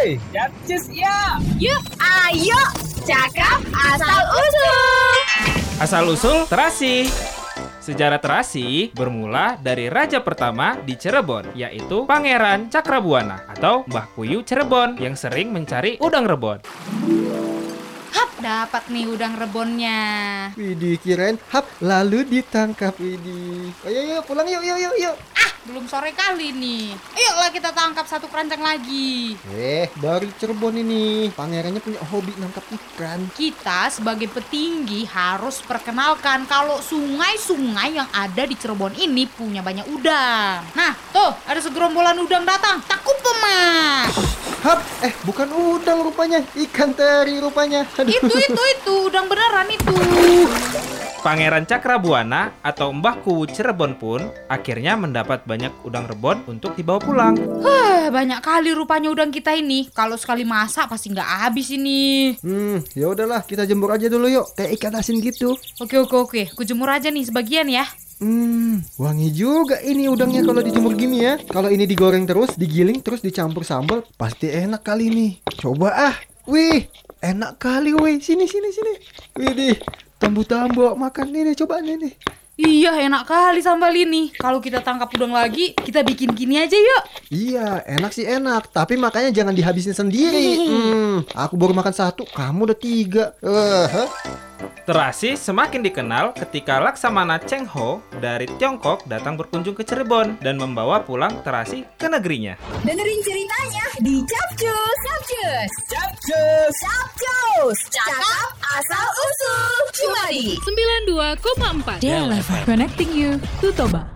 Hey, Capcus ya. Yuk, ayo, cakap asal-usul. Asal-usul terasi. Sejarah terasi bermula dari raja pertama di Cirebon, yaitu Pangeran Cakrabuana atau Mbah Puyuh Cirebon yang sering mencari udang rebon. Hap, dapat nih udang rebonnya. Widih, kirain hap lalu ditangkap. Widih. Ayo pulang yuk. Belum sore kali nih. Ayolah kita tangkap satu keranjang lagi. Dari Cirebon ini. Pangerannya punya hobi nangkap ikan. Kita sebagai petinggi harus perkenalkan kalau sungai-sungai yang ada di Cirebon ini punya banyak udang. Nah, tuh ada segerombolan udang datang. Takut pemak. Hap, bukan udang rupanya. Ikan teri rupanya. Aduh. Itu udang beneran itu. Pangeran Cakrabuana atau Mbah Puyuh Cirebon pun akhirnya mendapat banyak udang rebon untuk dibawa pulang. Banyak kali rupanya udang kita ini. Kalau sekali masak pasti nggak habis ini. Ya udahlah, kita jemur aja dulu yuk. Kayak ikan asin gitu. Oke. Ku jemur aja nih sebagian ya. Wangi juga ini udangnya kalau dijemur gini ya. Kalau ini digoreng terus, digiling terus dicampur sambal, pasti enak kali ini. Coba Wih, enak kali wih. Sini. Widih, tambu-tambu makan ini, coba nih. Iya, enak kali sambal ini. Kalau kita tangkap udang lagi, kita bikin gini aja yuk. Iya, enak sih enak. Tapi makanya jangan dihabisin sendiri. Aku baru makan 1, kamu udah 3. Terasi semakin dikenal ketika Laksamana Cheng Ho dari Tiongkok datang berkunjung ke Cirebon dan membawa pulang terasi ke negerinya. Dengerin ceritanya di Capcus. Cakap asal-usul. Cuma di 92,4 Connecting you to Toba.